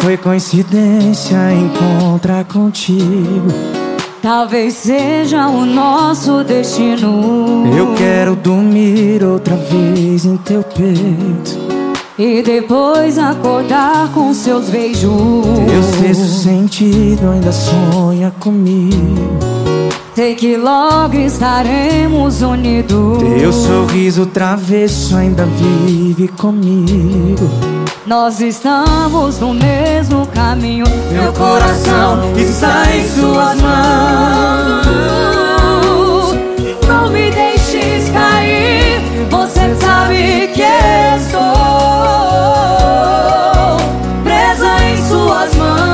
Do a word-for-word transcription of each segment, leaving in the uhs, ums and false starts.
foi coincidência encontrar contigo. Talvez seja o nosso destino. Eu quero dormir outra vez em teu peito e depois acordar com seus beijos. Teu sexto sentido ainda sonha comigo. Sei que logo estaremos unidos. Teu sorriso travesso ainda vive comigo. Nós estamos no mesmo caminho. Meu coração está em suas mãos. Não me deixes cair. Você sabe que estou presa em suas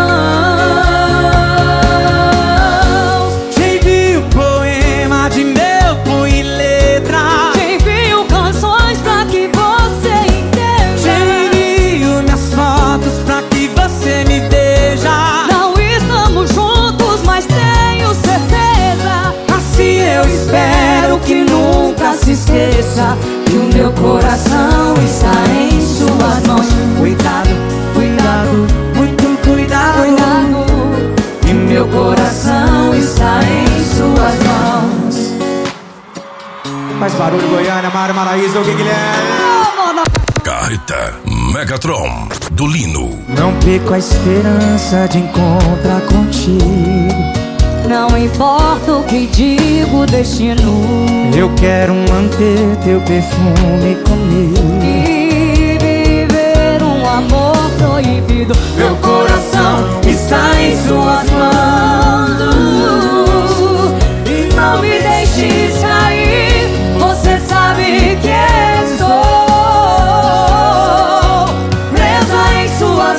mãos. Te envio poema de meu punho e letra. Te envio canções pra que você entenda. Te envio minhas fotos pra que você me veja. Não estamos juntos, mas tenho certeza. Assim eu espero que nunca se esqueça que o meu coração está em suas mãos. Cuidado, cuidado, muito cuidado, Cuidado, e meu coração está em suas mãos. Faz barulho, Goiânia, Mário Maraíza, o Guilherme. Carreta Megatron do Lino. Não perco a esperança de encontrar contigo. não importa o que diga o destino. Eu quero manter teu perfume comigo E viver um amor proibido. Meu coração está em suas mãos. E não me deixes cair. Você sabe que estou presa em suas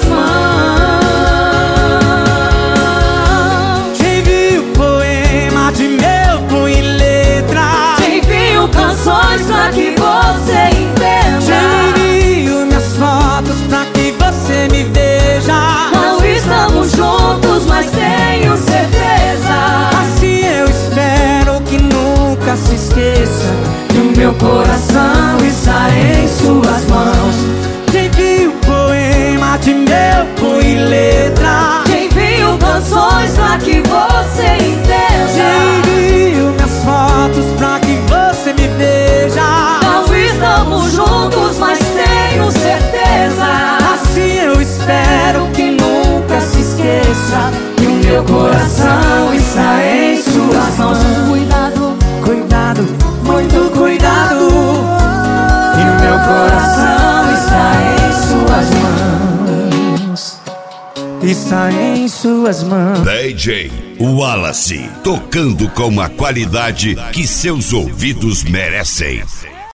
mãos. Te envio poema de meu punho e letra. Te envio canções pra que você entenda. Te envio minhas fotos pra que você me veja. Não estamos juntos, mas tenho certeza. Assim eu espero que nunca se esqueça que o meu coração está em suas mãos. Te envio poema de meu punho e letra. Te envio canções pra que você Te entenda. envio minhas fotos pra que você me veja. Não estamos juntos, mas tenho certeza. Assim eu espero que nunca se esqueça que o meu coração está em suas mãos. Cuidado, Cuidado, muito cuidado, e meu coração está em suas mãos. Está em suas mãos. D J Wallace, tocando com a qualidade que seus ouvidos merecem.